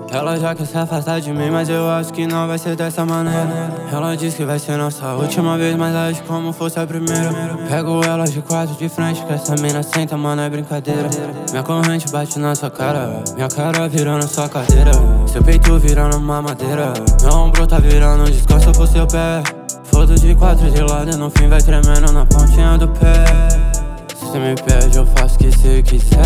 Ela já quer se afastar de mim, mas eu acho que não vai ser dessa maneira. Ela diz que vai ser nossa última vez, mas age como fosse a primeira. Pego ela de quatro de frente, que essa mina senta, mano, é brincadeira. Minha corrente bate na sua cara, minha cara virando sua cadeira. Seu peito virando uma madeira, meu ombro tá virando descanso pro seu pé. Foto de quatro de lado e no fim vai tremendo na pontinha do pé. Se você me pede, eu faço o que cê quiser,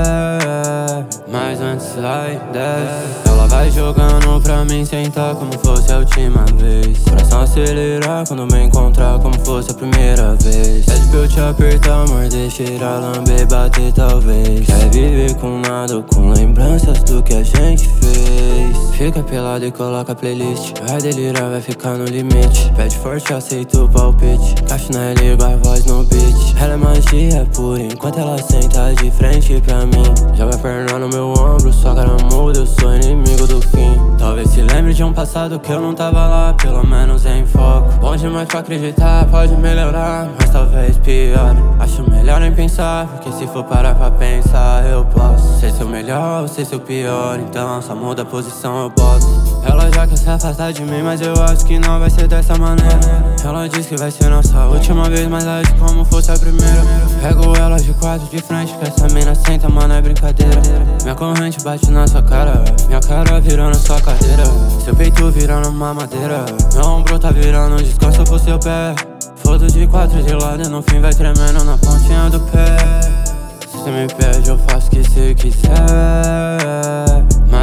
mas antes sai, desce. Ela vai jogando pra mim sentar como fosse a última vez. Coração acelerar quando me encontrar como fosse a primeira vez. Pede pra eu te apertar, morder, cheirar, lamber, bater talvez. Quer viver com nada ou com lembranças do que a gente fez. Fica pelado e coloca a playlist. Vai delirar, vai ficar no limite. Pede forte, aceita o palpite. Caixa na liga, a voz no beat. Ela é magia pura enquanto ela senta de frente pra mim. Joga a perna no meu ombro, sua cara muda, eu sou inimigo do fim. Talvez se lembre de um passado que eu não tava lá, pelo menos em foco. Bom demais pra acreditar, pode melhorar, mas talvez pior. Acho melhor nem pensar, porque se for parar pra pensar, eu posso ser seu melhor ou ser seu pior, então só muda a posição, eu boto. Ela já quer se afastar de mim, mas eu acho que não vai ser dessa maneira. Ela diz que vai ser nossa última vez, mas age como fosse a primeira. Pego ela de quatro de frente, que essa mina senta, mano, é brincadeira. Minha corrente bate na sua cara, minha cara virando sua cadeira. Seu peito virando uma madeira, meu ombro tá virando descanso pro seu pé. Foto de quatro de lado e no fim vai tremendo na pontinha do pé. Se você me pede, eu faço o que cê quiser,